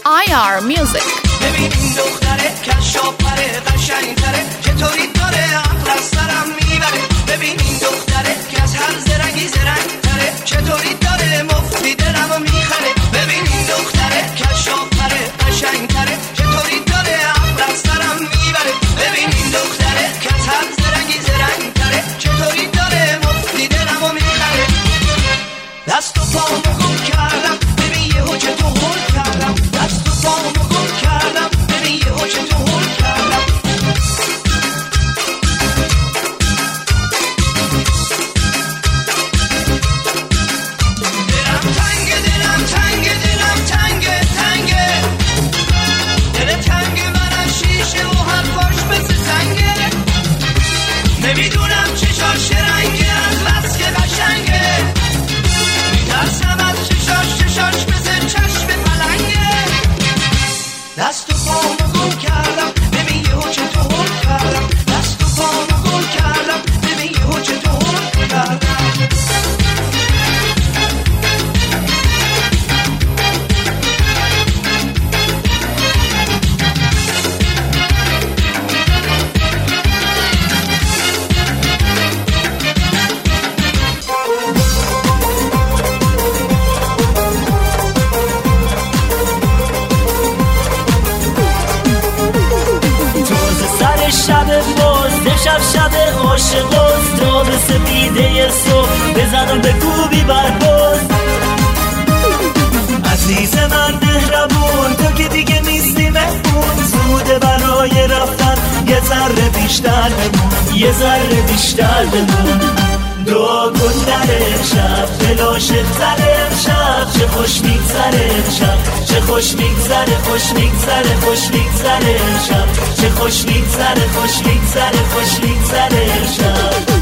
IR Music. ببین این دختره کشافره قشنگتره چطوری داره عقل از سرم میبره ببین این دختره که از هر زرنگی زرنگتره چطوری داره مفتی دلمو میخره ببین این دختره کشافره قشنگتره چطوری داره عقل از سرم میبره ببین این دختره که از هر زرنگی زرنگتره چطوری داره مفتی دلمو میخره دست و پامو گم کردم ببین یهو چطور هول کردم دست و پامو گم کردم ببین یهو چطور هول کردم دلم تنگه دلم تنگه دلم تنگه تنگه دل تنگه من شیشه و حرفاش مثل سنگه نمیدونم چشاش رنگه از بس که قشنگه میترسم از چشاش مثل چشم پلنگه دست و پامو گم کردم ببین یهو چطور هول کردم دست و پامو گم کردم ببین یهو چطور هول کردم شب عاشق است تا به سپیده صبح بزنم به کوبی برباز عزیز من مهربون تو که دیگه نیستی مهمون زوده برای رفتن یه ذره بیشتر بمون یه ذره بیشتر بمون دعا کن در امشب بلاش تر امشب چه خوش میگذره امشب چه خوش میگذره خوش میگذره خوش میگذره امشب چه خوش میگذره خوش میگذره خوش میگذره امشب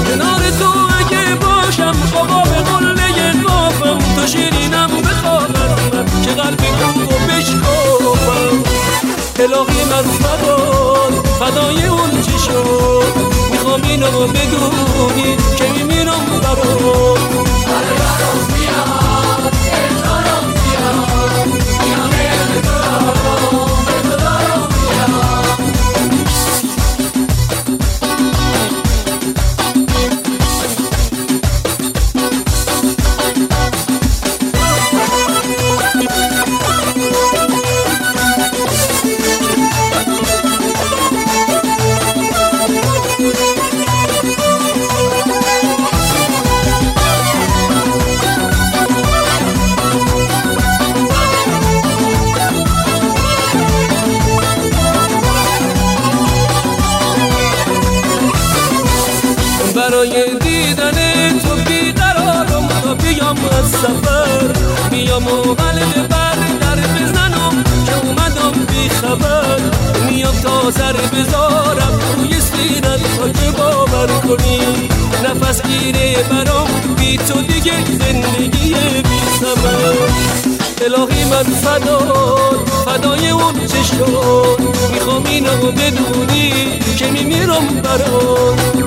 کنار تو اگه باشم بابا به قله قافم تو شیرینم بخوابم برای دیدن تو بیقرارم تا بیام از سفر، بیام و قلب بر در بزنم که اومدم بی خبر، میام تا سر بذارم روی سینت تا که باور کنی نفس گیره برام بی تو دیگه زندگی بی ثمر. الهی من فدای اون چشم میخوام اینو بدونی که میمیرم برات.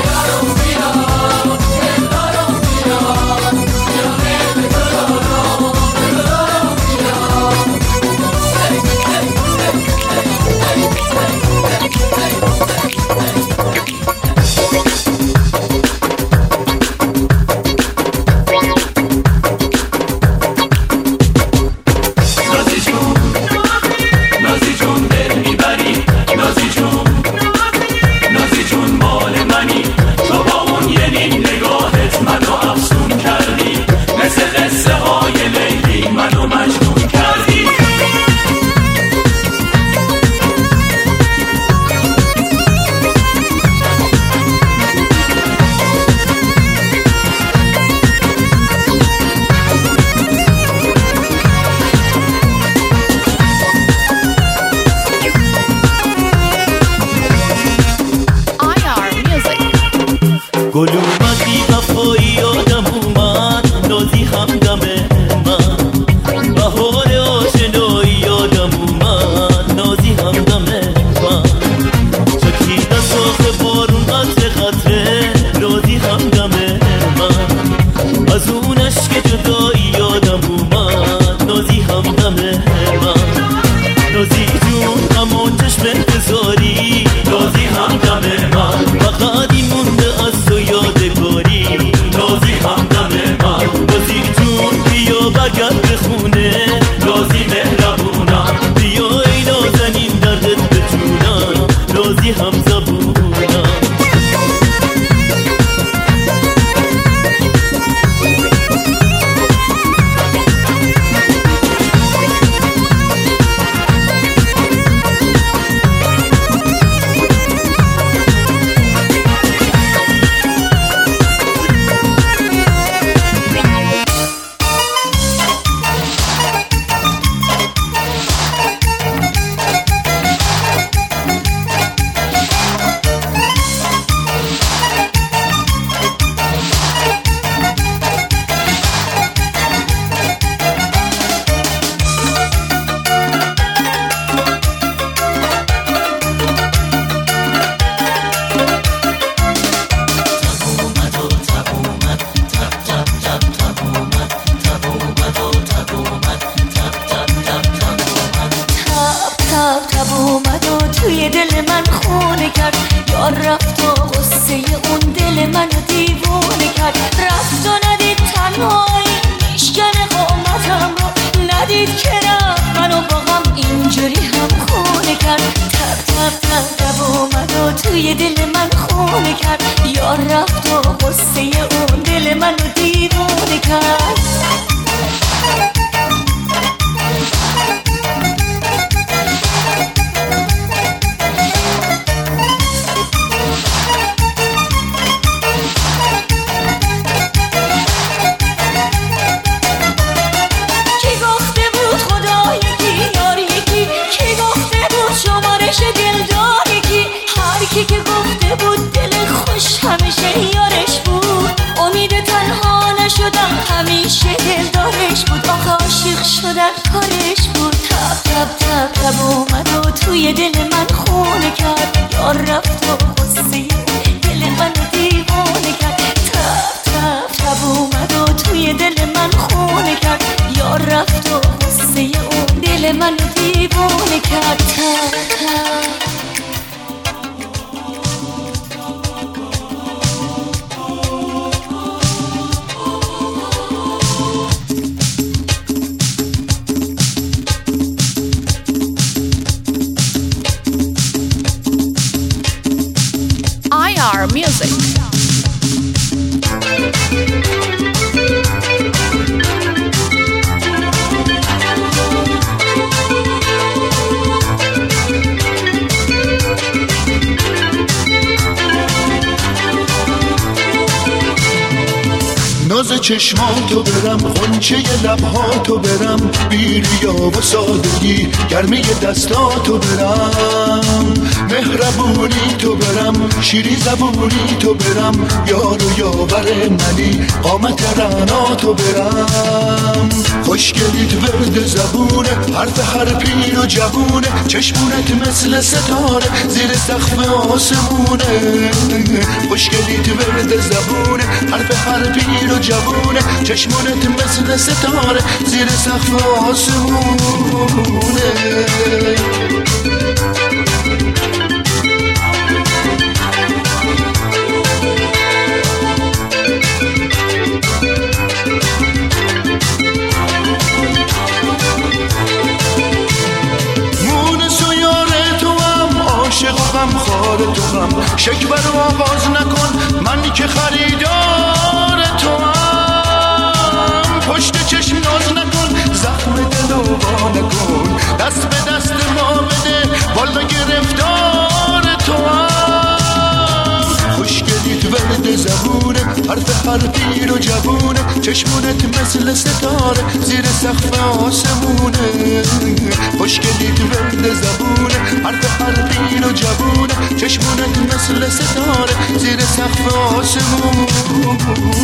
گل اومد بی وفایی یادم اومد نازی همدم من، بهار آشنایی یادم اومد نازی همدم من، چکید از آخ بارون قطره قطره نازی همدم من، از اون عشق جدایی یادم اومد نازی همدم من، نازی جون همون چشم انتظاری نازی همدم من، فقط این مونده از تو یادگاری نازی همدم من، نازی جون بیا برگرد به خونه نازی مهربونم، بیا ای نازنین دردت بتونم نازی همزبونم. تب اومد و توی دل من خونه کرد، یار رفت و غصه اون دل منو دیوونه کرد، رفت و ندید تنهایی میشکنه قامتم رو، ندید که رفت منو با غم اینجوری هم خونه کرد. تب اومد و توی دل من خونه کرد، یار رفت و غصه اون دل منو دیوونه کرد. که گفته بود دل خوش همیشه یارش بود، امید تنها نشدم همیشه دلدارش بود، آخه عاشق شدن کارش بود. تب اومد و توی دل من خونه کرد، یار رفت و غصه دل منو دیوانه کرد. تب اومد و توی دل من خونه کرد، یار رفت و غصه اون دل منو دیوانه کرد. IR Music. ناز چشماتو برم، غنچه لبهاتو برم، بیریا و سادگی گرمی دستاتو برم، مهربونی تو برم، شیری زبونی تو برم، یار و یاور منی قامت رعناتو برم. خوشگلیت ورد زبونه، حرف هر پیر و جوونه، چشمونت مثل ستاره زیر سقف آسمونه. خوشگلیت ورد زبونه، حرف هر پیر و جوونه، چشمونت مثل ستاره زیر سقف آسمونه. غم خار تو هم شکبر و آغاز نکن، من که خریدار تو هم. پشت چشم ناز نکن، زخم دل و وا نکن، دست به دست ما بده والا گرفتار تو هم. خوشگلیت ورد زبونه، حرف هر پیر و جوونه، چشمونت مثل ستاره زیر سقف آسمونه. خوشگلیت ورد زبونه، حرف هر پیر و جوونه، چشمونت مثل ستاره زیر سقف آسمونه.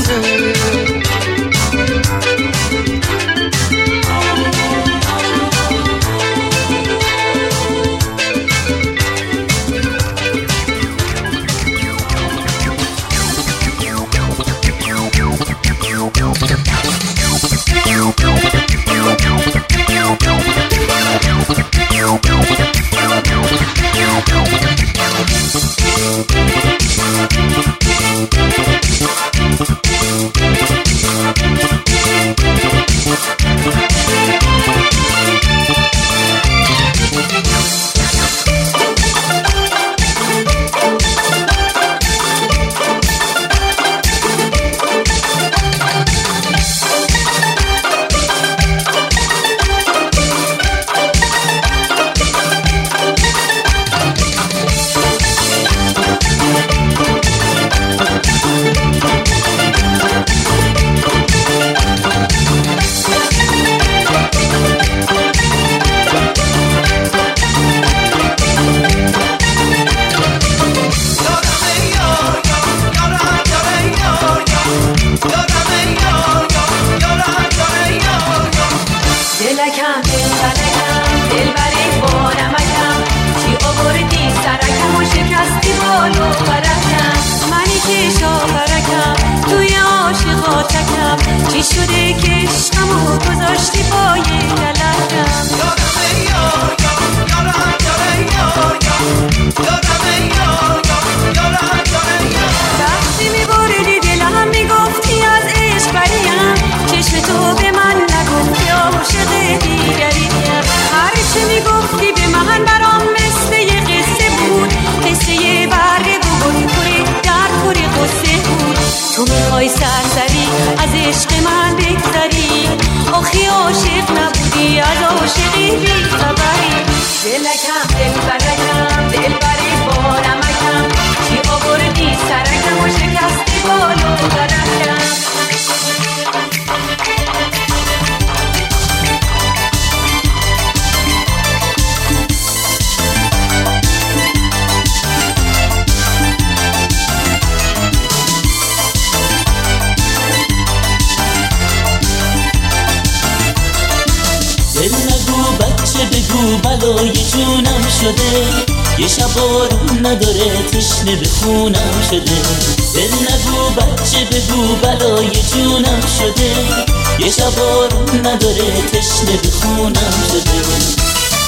بلای جونم شده، یه شب بارون نداره تشنه به خونم شده. دل نگو بچه بگو بلای جونم شده، یه شب بارون نداره تشنه به خونم شده.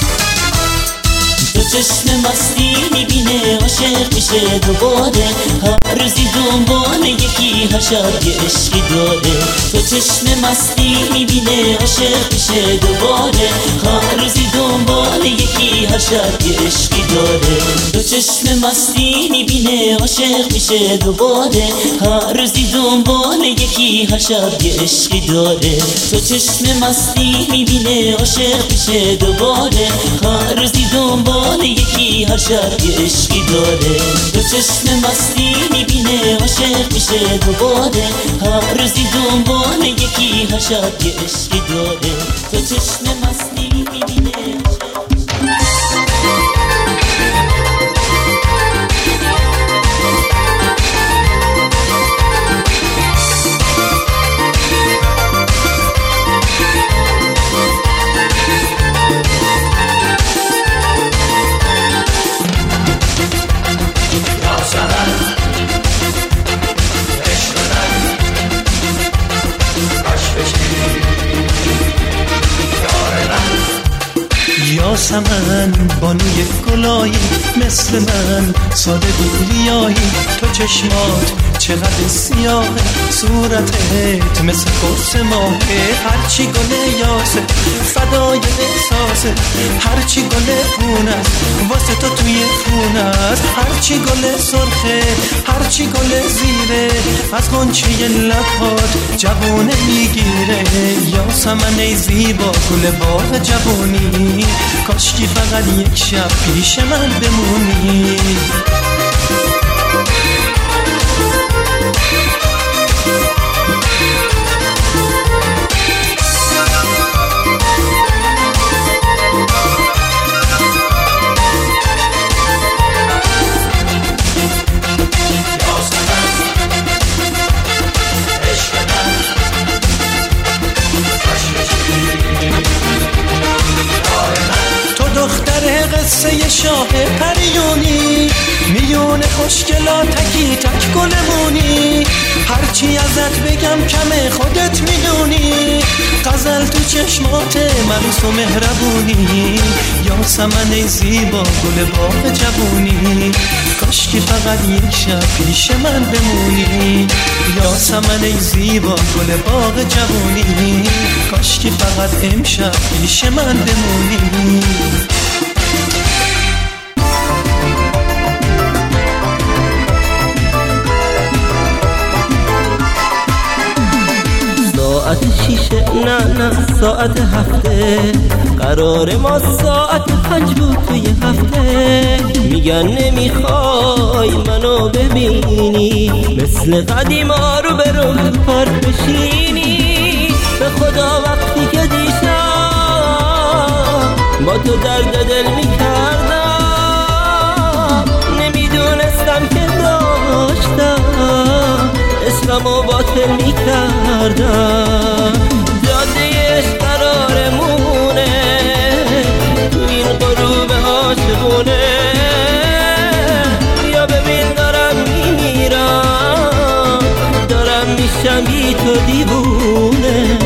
تو چشم مستی میبینه عاشق میشه دوباره، هر روزی دنبال یکی هر شب یه عشقی داره. تو چشم مستی میبینه عاشق میشه دوباره، هر روزی دنبال یکی هر شب یه عشقی داره. تو چشم مستی میبینه عاشق میشه دوباره، هر روزی دنبال یکی هر شب یه عشقی داره. تو چشم مستی میبینه عاشق میشه دوباره، هر روزی دنبال یکی هر شب یه عشقی داره. تو چشم مستی میبینه عاشق میشه میشه دوباره، هر روزی دنبال یکی هشت یه عشقی داره، تو چشم مستی میبینه. یاسمن بانوی گلایی مثل من ساده گوریایی، تو چشمات چقدر سیاهه، صورتت مثل قرص ماهه، هرچی گل یاسه فدای احساسه، هرچی گل خون است واسه تو توی خون است، هرچی گل سرخه هرچی گل زیره، از غنچه لبات جوونه میگیره. یاسمن ای زیبا گل باغ جوونی، کاشکی فقط یک شب پیش من بمونی. قصه شاه پریونی، میون خوشگلاتکی تک گلمونی، هرچی ازت بگم کمه خودت میدونی، غزل تو چشمات ملوس و مهربونی. یاسمن ای زیبا گل باغ جوونی، کاشکی فقط یک شب پیش من بمونی. یاسمن ای زیبا گل باغ جوونی، کاشکی فقط امشب پیش من بمونی. ساعت 6 نه ساعت 7، قرار ما ساعت 5 بود توی هفته. میگن نمیخوای منو ببینی، مثل قدیما رو برو پارک بشینی. به خدا وقتی که دیشب با تو درد دل میکردم، نمیدونستم که داشتم اسممو باطل میکردم. جادهش قرارمونه تو این غروب عاشقونه، یا ببین دارم میمیرم، دارم میشم بی تو دیوونه.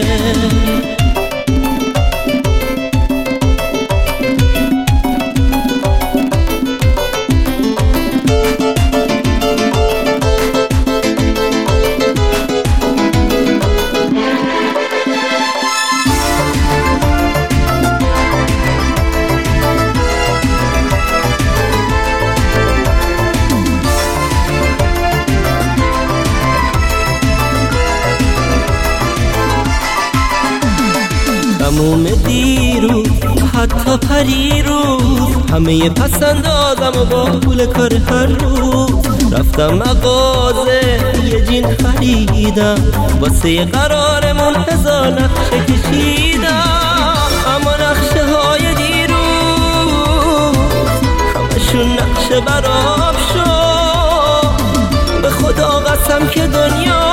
تموم دیروز حتی پریروز، همه پسندازم و با پول کار هر روز. رفتم مغازه یه جین خریدم، واسه قرارمون 1000 نقشه کشیدم. اما نقشه های دیروز همشون نقشه برام شد. به خدا قسم که دنیا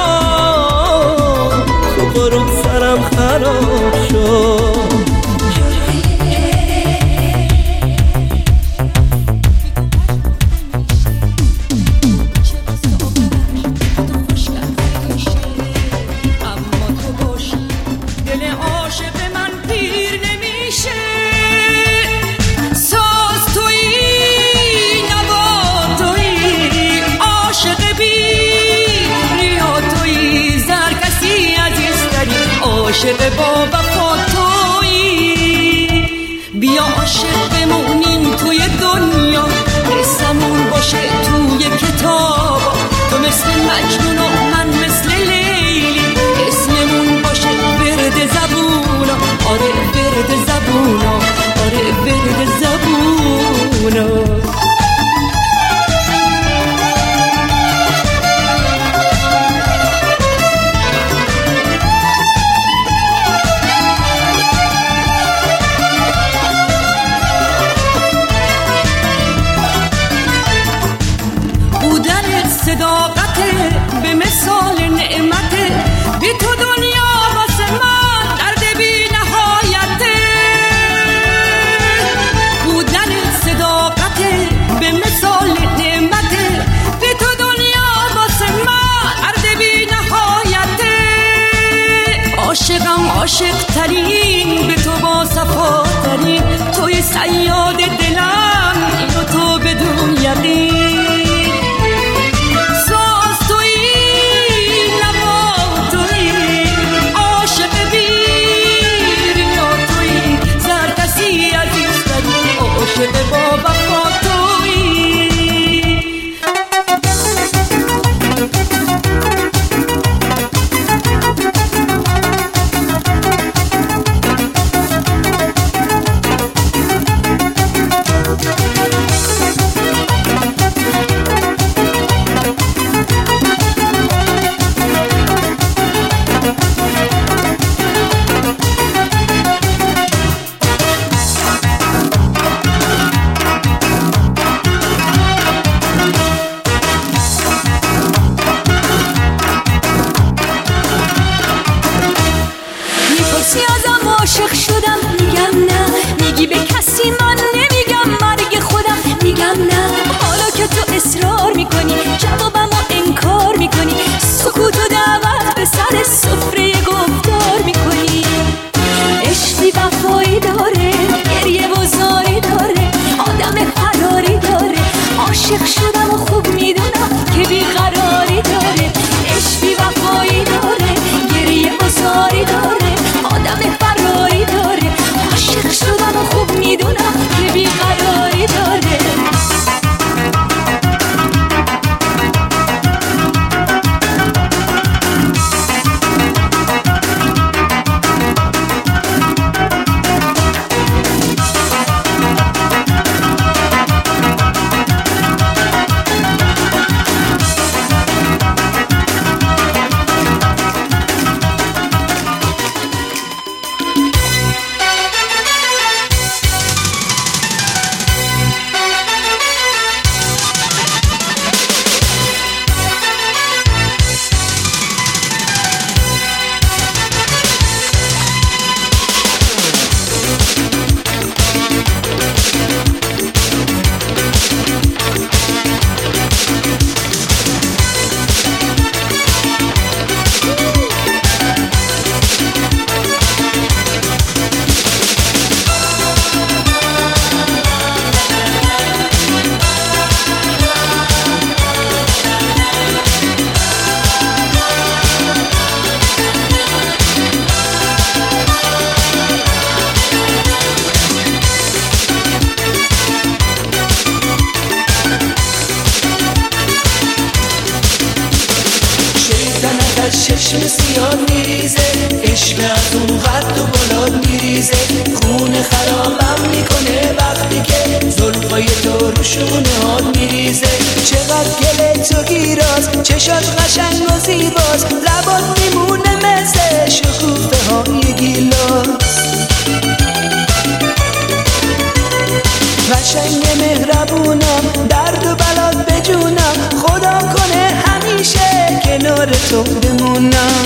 تو غروب سرم خراب شد. عاشق با وفا تویی، بیا عاشق بمونیم توی دنیا، قصمون باشه توی کتاب. تو مثل مجنون و من مثل لیلی، اسممون باشه ورد زبونا. آره ورد زبونا، آره ورد زبونا. صداقته به مثال نعمته بی تو دنیا واسه من درد بی نهایته بودن صداقته به مثال نعمته بی تو دنیا واسه من درد بی نهایته عاشقم عاشق ترین به تو با صفا ترین توی صیاد دلم اینو تو بدون یقین ساز توی لبا توی عاشق بیر یا توی زرکسی عزیز ترین عاشق با وفا توی چشم سیاه میریزه عشق از اون قد و بلاد میریزه خون خرابم میکنه وقتی که زلفای تو رو شونه ها میریزه چقدر گله تو گیراز چشات قشنگ و زیباز لبات میمونه مثل شکوفه های گیلاس قشنگ مهربونم درد و بلات بجونم خدا کنه همیشه کنار تو بمونم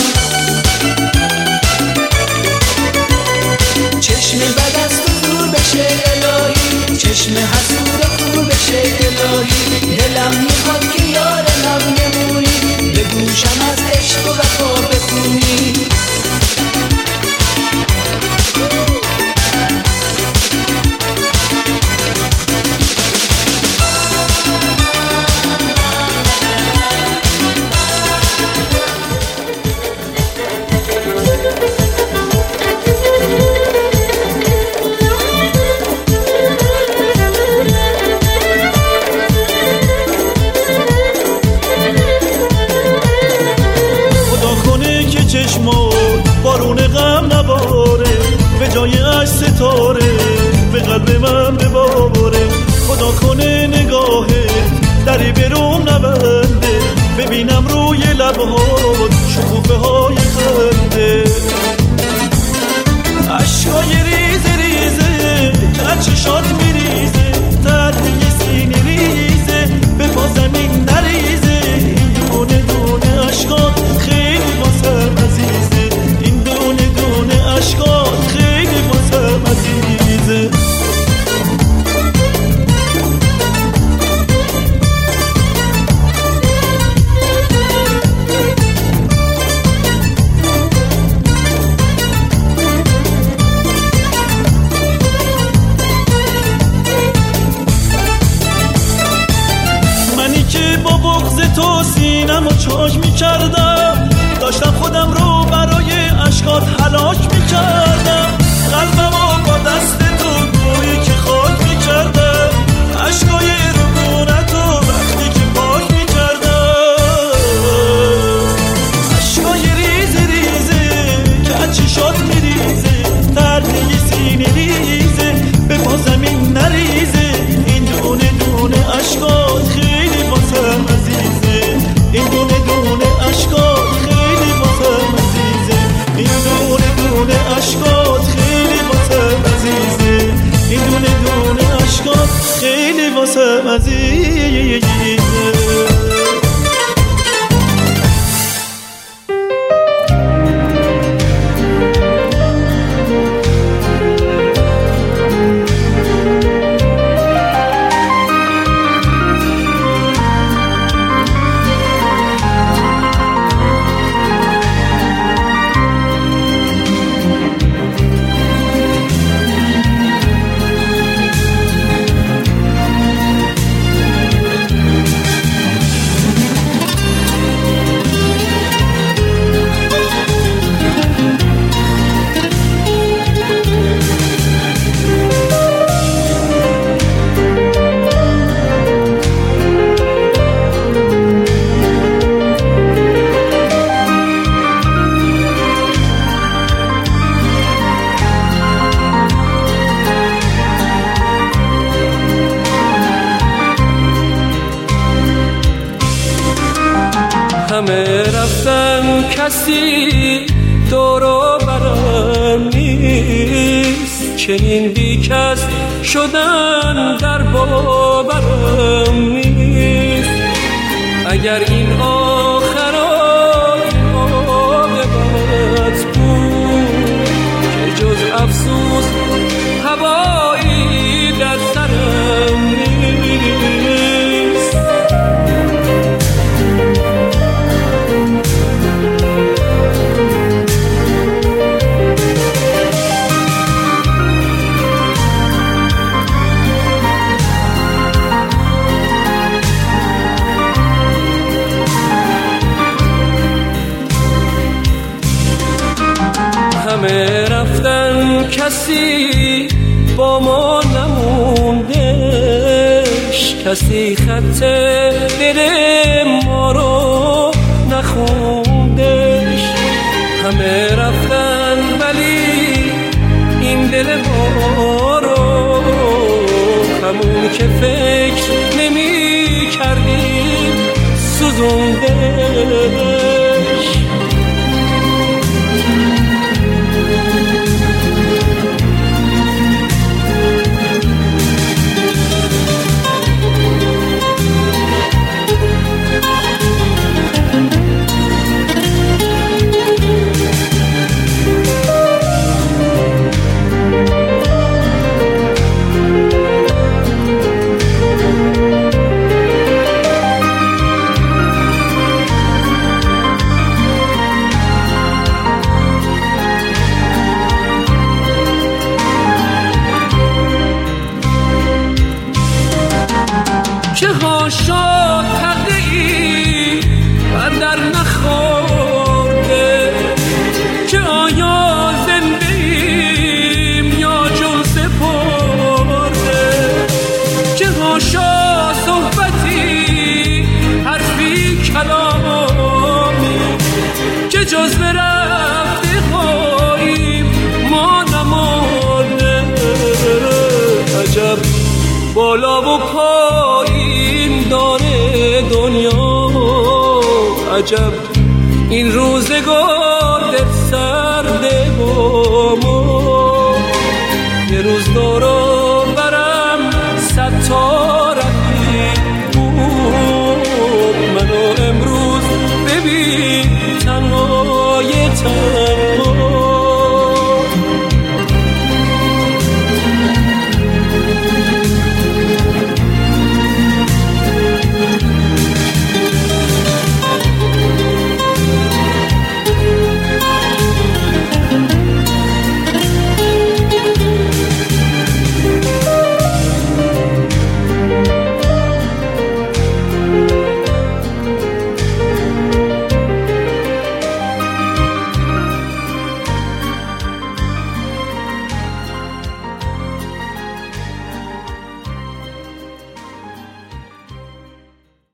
چشم بد از تو دور بشه الهی چشم حسود خور بشه الهی دلم میخواد که یارم نمونی به گوشم از عشق و وفا بخونی بارون غم نباره به جای اش ستاره به قلب من بباره خدا کنه نگاهت دری بروم نبنده ببینم روی لبهات شکوفه های خنده اشکای ریزه ریزه که چشات میریزه ترهی سینه ریزه به پا زمین نریزه سینم و چاک میکردم، داشتم خودم رو برای اشکات هلاک میکردم، قلبمو با دست تو گویی که خاک میکردم، اشکای ربونتو وقتی که پاک میکردم، اشکای ریزه ریزه که از چشات میریزه، تردی سینه ریزه به پا زمین نریزه، این دونه دونه اشکات خیلی واسم عزیزه، این دونه دونه اشکات خیلی واسم عزیزه، این دونه دونه اشکات خیلی واسم عزیزه، این دونه دونه اشکات خیلی واسم عزیزه. همه رفتن کسی دورو برم نیست، چنین بی کس شدن در باورم نیست، اگر این آخرات عاقبت بود که جز افسوس هوایی در سرم نیست. همه رفتن کسی با ما نموندش، کسی خط دل ما رو نخوندش، همه رفتن ولی این دل ما رو همون که فکر نمی کردیم سوزوندش. چه ها شد تقدیری بر در نخورده، چه آیا زنده ایم یا جون سپرده، چه ها شد صحبتی حرفی کلامی که جز برفته خواهیم ما نمانده. عجب بالا و پایین داره دنیا، عجب این روزگار در سرده